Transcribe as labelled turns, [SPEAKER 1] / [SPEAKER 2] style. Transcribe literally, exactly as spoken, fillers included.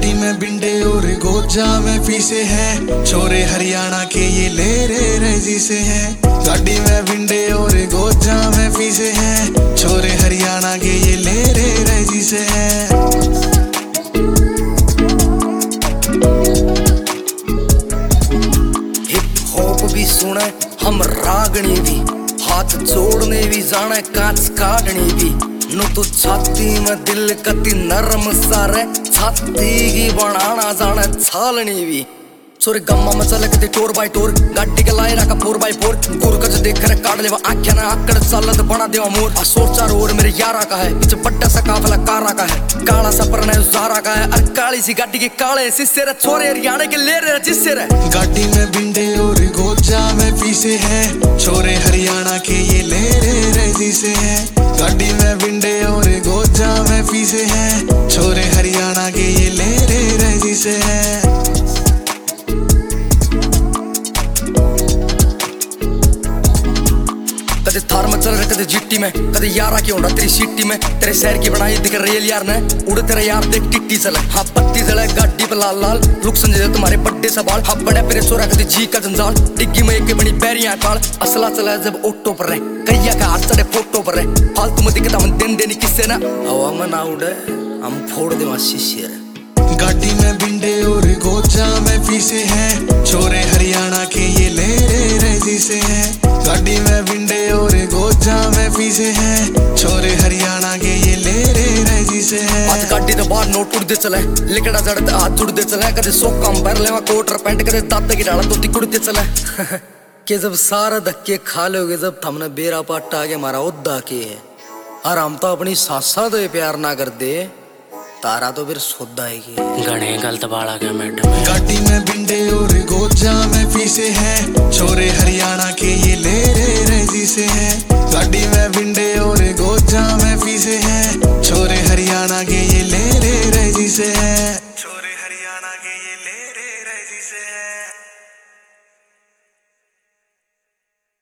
[SPEAKER 1] घाटी में बिंडे और गोजा में फीसे हैं, छोरे हरियाणा के ये ले रे रजी से हैं। घाटी में बिंडे और गोजा में फीसे हैं, छोरे हरियाणा के ये ले रे रजी से हैं।
[SPEAKER 2] हिप हॉप भी सुने हम रागणी भी, हाथ जोड़ने भी जाने कांच काटनी भी। नु तो छाती में दिल कति नरम सारे, छाती की बनाना जाने छालनी भी। सोरे गम्मा में चले कति टोर बाई टोर, गाड़ी के लाए रखा फोर बाई फोर। गुरु का जो देख कर काट लेवा आँखें ना आकड़ चालत बना देवा मोर। आ सोच चार ओर मेरे यारा का है, पीछे बड्डा सा काफिला कारा का है। काला सा परना उजारा का है, अरे काली सी गाड़ी के काले सिस्से रे, छोरे हरियाणा के ले रे जिससे रे।
[SPEAKER 1] गाड़ी में बिंडे और गोजा में फीसे हैं, छोरे हरियाणा के ये ले रे रजी से हैं। गाड़ी में बिंडे और गोजा में फीसे हैं, छोरे हरियाणा के ये ले रे रजी से हैं।
[SPEAKER 2] कदे थार में चल रहे कदे जिट्टी में, कदे यारा की होना तेरी सीटी में। तेरे शहर की बनाई दिख रेल यार ने, उड़े तेरा यार देख टिट्टी चले। हाँ पत्ती जले गाड़ी पे लाल लाल, लुक संजय तुम्हारे बड्डे सवाल। हाँ बड़े पेरे सोरा कदे जी का जंजाल, डिग्गी में एक बनी पैरियां काल। असला चला जब ऑटो पर रहे, कैया का हाथ चढ़े फोटो पर रहे। फालतू में दिखता हम दिन देनी किससे ना, हवा में ना उड़े हम फोड़ दे शीशे रे।
[SPEAKER 1] गाड़ी में बिंडे और गोजा में फीसे हैं, छोरे हरियाणा के ये ले रे रजी से हैं। गाड़ी में बिंडे और गोजा में फीसे हैं, छोरे हरियाणा के ये ले रे रजी से हैं।
[SPEAKER 2] आज गाड़ी तो बाहर नोट उड़ते चले, लिकड़ा जड़ते हाथ जुड़ते चले। कदे सोक कम पैर लेवा कोट और पैंट, कदे दांत की डाला धोती कुड़ते चले। के जब सारा धक्के खा लोगे, जब हमने बेरा पाटा आगे मारा उद्दा के है, और हम तो अपनी सासा तो प्यार ना कर दे, तारा तो फिर सोदा है
[SPEAKER 3] घने गलत बाड़ा के मैडम।
[SPEAKER 1] गाड़ी में बिंडे और गोजा में फीसे हैं, छोरे हरियाणा के ये ले रे रजी से हैं। गाड़ी में बिंडे और गोजा में फीसे हैं, छोरे हरियाणा के ये ले रे रजी से हैं।